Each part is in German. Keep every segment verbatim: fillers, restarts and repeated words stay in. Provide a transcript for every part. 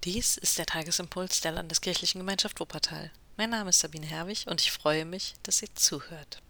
Dies ist der Tagesimpuls der Landeskirchlichen Gemeinschaft Wuppertal. Mein Name ist Sabine Herwig und ich freue mich, dass ihr zuhört.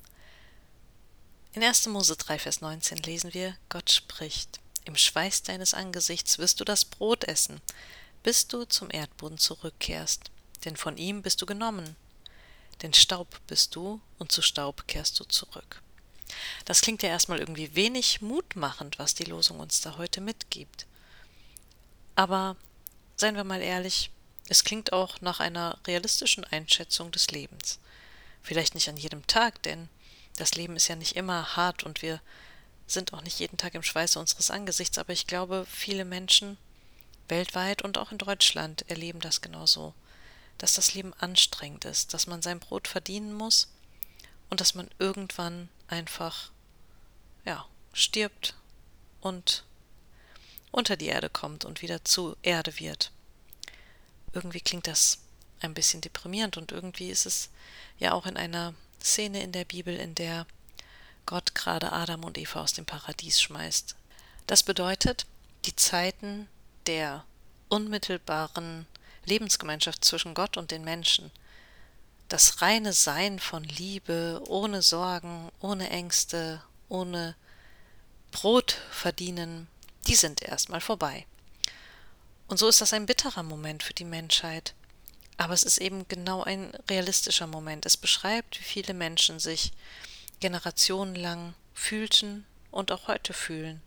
In erster Mose drei, Vers neunzehn lesen wir: Gott spricht: Im Schweiß deines Angesichts wirst du das Brot essen, bis du zum Erdboden zurückkehrst, denn von ihm bist du genommen. Denn Staub bist du und zu Staub kehrst du zurück. Das klingt ja erstmal irgendwie wenig mutmachend, was die Losung uns da heute mitgibt. Aber seien wir mal ehrlich, es klingt auch nach einer realistischen Einschätzung des Lebens. Vielleicht nicht an jedem Tag, denn das Leben ist ja nicht immer hart und wir sind auch nicht jeden Tag im Schweiße unseres Angesichts, aber ich glaube, viele Menschen weltweit und auch in Deutschland erleben das genauso, dass das Leben anstrengend ist, dass man sein Brot verdienen muss und dass man irgendwann einfach, ja, stirbt und unter die Erde kommt und wieder zu Erde wird. Irgendwie klingt das ein bisschen deprimierend und irgendwie ist es ja auch in einer Szene in der Bibel, in der Gott gerade Adam und Eva aus dem Paradies schmeißt. Das bedeutet, die Zeiten der unmittelbaren Lebensgemeinschaft zwischen Gott und den Menschen, das reine Sein von Liebe, ohne Sorgen, ohne Ängste, ohne Brot verdienen, die sind erstmal vorbei. Und so ist das ein bitterer Moment für die Menschheit. Aber es ist eben genau ein realistischer Moment. Es beschreibt, wie viele Menschen sich generationenlang fühlten und auch heute fühlen.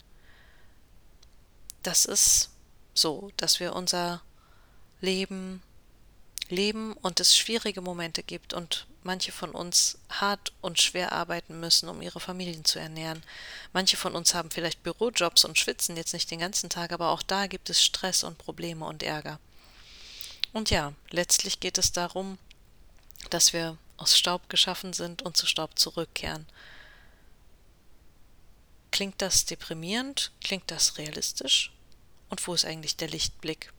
Das ist so, dass wir unser Leben leben und es schwierige Momente gibt und manche von uns hart und schwer arbeiten müssen, um ihre Familien zu ernähren. Manche von uns haben vielleicht Bürojobs und schwitzen jetzt nicht den ganzen Tag, aber auch da gibt es Stress und Probleme und Ärger. Und ja, letztlich geht es darum, dass wir aus Staub geschaffen sind und zu Staub zurückkehren. Klingt das deprimierend? Klingt das realistisch? Und wo ist eigentlich der Lichtblick?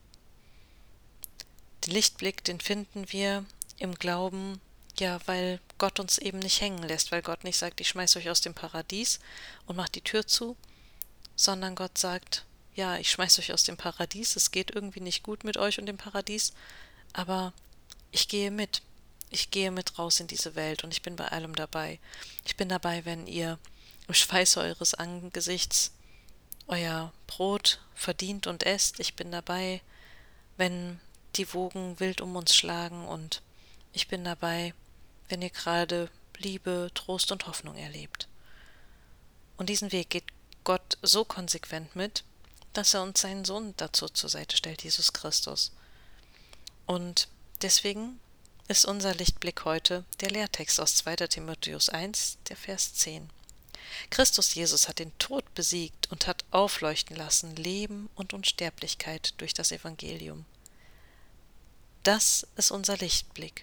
Den Lichtblick, den finden wir im Glauben, ja, weil Gott uns eben nicht hängen lässt, weil Gott nicht sagt, ich schmeiß euch aus dem Paradies und mach die Tür zu, sondern Gott sagt, ja, ich schmeiß euch aus dem Paradies, es geht irgendwie nicht gut mit euch und dem Paradies, aber ich gehe mit. Ich gehe mit raus in diese Welt und ich bin bei allem dabei. Ich bin dabei, wenn ihr im Schweiße eures Angesichts euer Brot verdient und esst. Ich bin dabei, wenn die Wogen wild um uns schlagen und ich bin dabei, wenn ihr gerade Liebe, Trost und Hoffnung erlebt. Und diesen Weg geht Gott so konsequent mit, dass er uns seinen Sohn dazu zur Seite stellt, Jesus Christus. Und deswegen ist unser Lichtblick heute der Lehrtext aus zweiter Timotheus eins, der Vers zehn. Christus Jesus hat den Tod besiegt und hat aufleuchten lassen Leben und Unsterblichkeit durch das Evangelium. Das ist unser Lichtblick.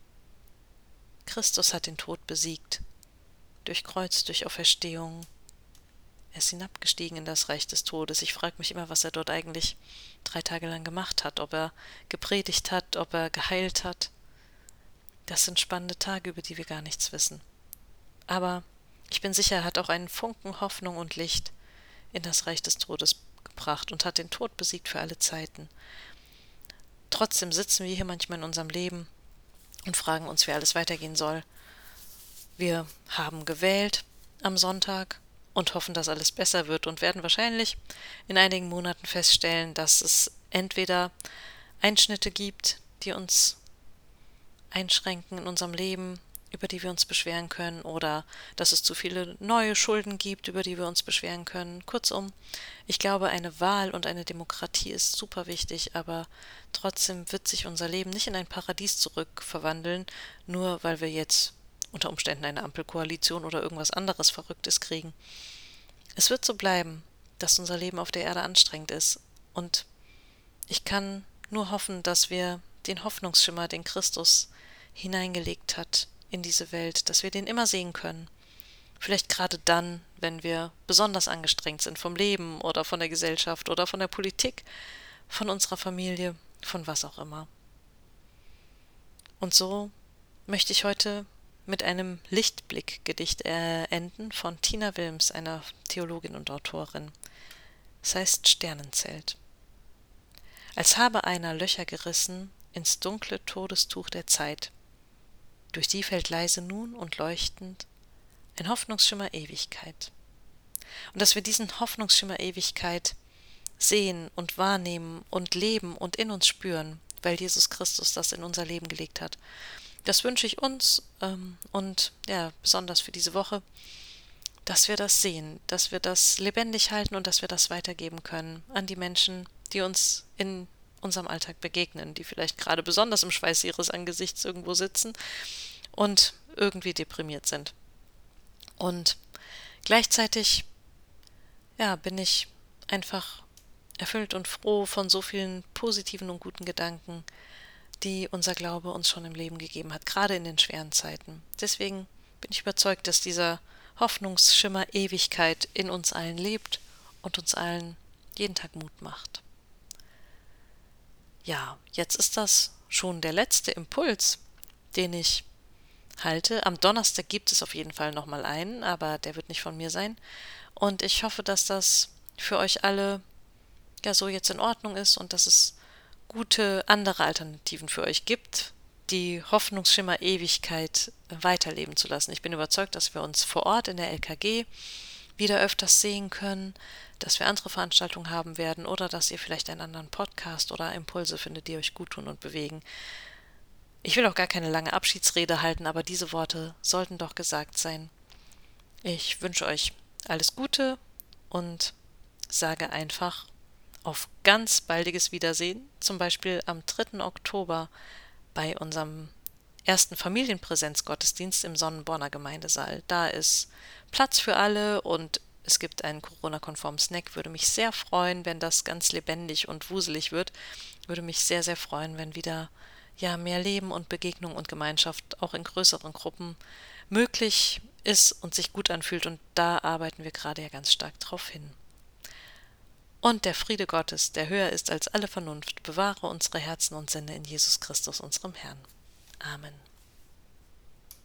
Christus hat den Tod besiegt, durch Kreuz, durch Auferstehung. Er ist hinabgestiegen in das Reich des Todes. Ich frage mich immer, was er dort eigentlich drei Tage lang gemacht hat, ob er gepredigt hat, ob er geheilt hat. Das sind spannende Tage, über die wir gar nichts wissen. Aber ich bin sicher, er hat auch einen Funken Hoffnung und Licht in das Reich des Todes gebracht und hat den Tod besiegt für alle Zeiten. Trotzdem sitzen wir hier manchmal in unserem Leben und fragen uns, wie alles weitergehen soll. Wir haben gewählt am Sonntag und hoffen, dass alles besser wird und werden wahrscheinlich in einigen Monaten feststellen, dass es entweder Einschnitte gibt, die uns einschränken in unserem Leben, über die wir uns beschweren können, oder dass es zu viele neue Schulden gibt, über die wir uns beschweren können. Kurzum, ich glaube, eine Wahl und eine Demokratie ist super wichtig, aber trotzdem wird sich unser Leben nicht in ein Paradies zurückverwandeln, nur weil wir jetzt unter Umständen eine Ampelkoalition oder irgendwas anderes Verrücktes kriegen. Es wird so bleiben, dass unser Leben auf der Erde anstrengend ist, und ich kann nur hoffen, dass wir den Hoffnungsschimmer, den Christus hineingelegt hat in diese Welt, dass wir den immer sehen können. Vielleicht gerade dann, wenn wir besonders angestrengt sind vom Leben oder von der Gesellschaft oder von der Politik, von unserer Familie, von was auch immer. Und so möchte ich heute mit einem Lichtblick-Gedicht äh, enden von Tina Wilms, einer Theologin und Autorin. Es heißt Sternenzelt. als habe einer Löcher gerissen ins dunkle Todestuch der Zeit. Durch die fällt leise nun und leuchtend ein Hoffnungsschimmer Ewigkeit. Und dass wir diesen Hoffnungsschimmer Ewigkeit sehen und wahrnehmen und leben und in uns spüren, weil Jesus Christus das in unser Leben gelegt hat. Das wünsche ich uns ähm, und ja, besonders für diese Woche, dass wir das sehen, dass wir das lebendig halten und dass wir das weitergeben können an die Menschen, die uns in unserem Alltag begegnen, die vielleicht gerade besonders im Schweiß ihres Angesichts irgendwo sitzen und irgendwie deprimiert sind. Und gleichzeitig, ja, bin ich einfach erfüllt und froh von so vielen positiven und guten Gedanken, die unser Glaube uns schon im Leben gegeben hat, gerade in den schweren Zeiten. Deswegen bin ich überzeugt, dass dieser Hoffnungsschimmer Ewigkeit in uns allen lebt und uns allen jeden Tag Mut macht. Ja, jetzt ist das schon der letzte Impuls, den ich halte. Am Donnerstag gibt es auf jeden Fall nochmal einen, aber der wird nicht von mir sein. Und ich hoffe, dass das für euch alle ja so jetzt in Ordnung ist und dass es gute andere Alternativen für euch gibt, die Hoffnungsschimmer Ewigkeit weiterleben zu lassen. Ich bin überzeugt, dass wir uns vor Ort in der L K G wieder öfters sehen können, dass wir andere Veranstaltungen haben werden oder dass ihr vielleicht einen anderen Podcast oder Impulse findet, die euch gut tun und bewegen. Ich will auch gar keine lange Abschiedsrede halten, aber diese Worte sollten doch gesagt sein. Ich wünsche euch alles Gute und sage einfach auf ganz baldiges Wiedersehen, zum Beispiel am dritten Oktober bei unserem ersten Familienpräsenzgottesdienst im Sonnenborner Gemeindesaal. Da ist Platz für alle und es gibt einen Corona-konformen Snack. Würde mich sehr freuen, wenn das ganz lebendig und wuselig wird. Würde mich sehr, sehr freuen, wenn wieder ja mehr Leben und Begegnung und Gemeinschaft auch in größeren Gruppen möglich ist und sich gut anfühlt. Und da arbeiten wir gerade ja ganz stark drauf hin. Und der Friede Gottes, der höher ist als alle Vernunft, bewahre unsere Herzen und Sinne in Jesus Christus, unserem Herrn. Amen.